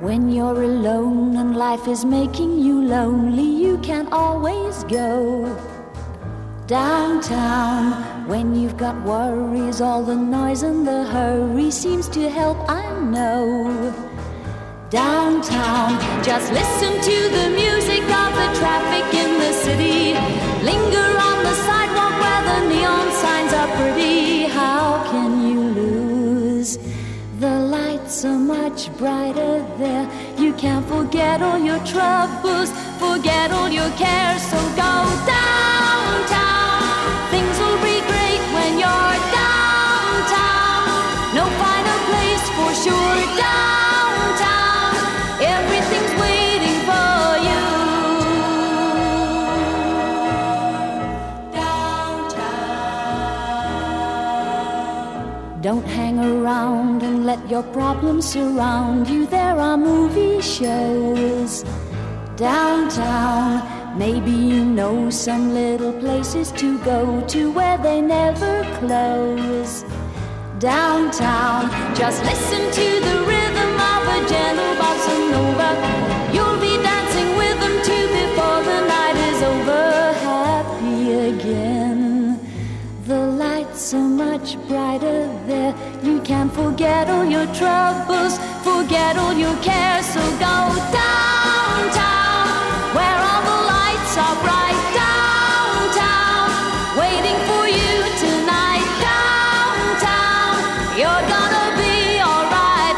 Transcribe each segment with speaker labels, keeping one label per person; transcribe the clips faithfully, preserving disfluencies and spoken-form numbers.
Speaker 1: When you're alone and life is making you lonely, you can always go downtown. When you've got worries, all the noise and the hurry seems to help, I know. Downtown, just listen to the music of the traffic in the city. Linger on the sidewalk where the neon signs are pretty. How can you lose? The lights are much brighter there. You can't forget all your troubles, forget all your cares. So go downtown. Things will be great when you're downtown. No finer place for sure. Downtown, everything's waiting for you. Downtown. Don't hang around and let your problems surround you. There are movie shows downtown. Maybe you know some little places to go to where they never close. Downtown, just listen to the rhythm of a gentle bossa nova. You'll be dancing with them too before the night is over. Happy again. The lights are much brighter there. You can't forget all your troubles, forget all your cares. So go downtown, where all the lights are bright. Downtown, waiting for you tonight. Downtown, you're gonna be alright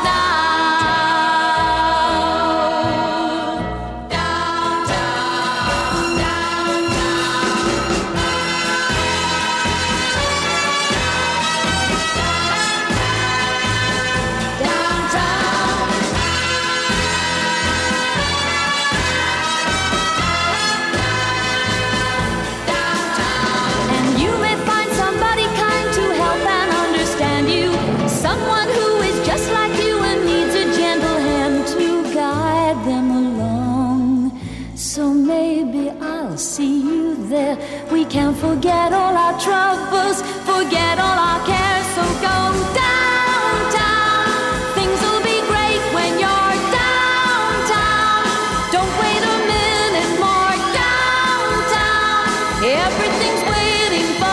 Speaker 1: now. Downtown, downtown, downtown. And you may find somebody kind to help and understand you. Someone who is just like you and needs a gentle hand to guide them along. So maybe I'll see you there. We can forget all our troubles, forget all our cares. So go downtown. Things will be great when you're downtown. Don't wait a minute more. Downtown, everything's waiting for